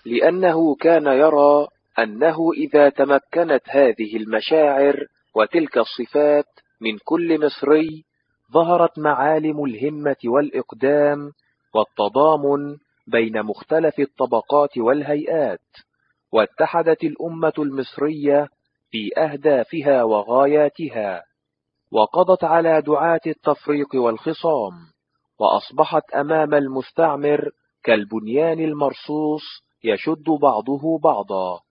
لأنه كان يرى أنه إذا تمكنت هذه المشاعر وتلك الصفات من كل مصري ظهرت معالم الهمة والإقدام والتضامن بين مختلف الطبقات والهيئات، واتحدت الأمة المصرية في أهدافها وغاياتها، وقضت على دعاة التفريق والخصام، وأصبحت أمام المستعمر كالبنيان المرصوص يشد بعضه بعضا.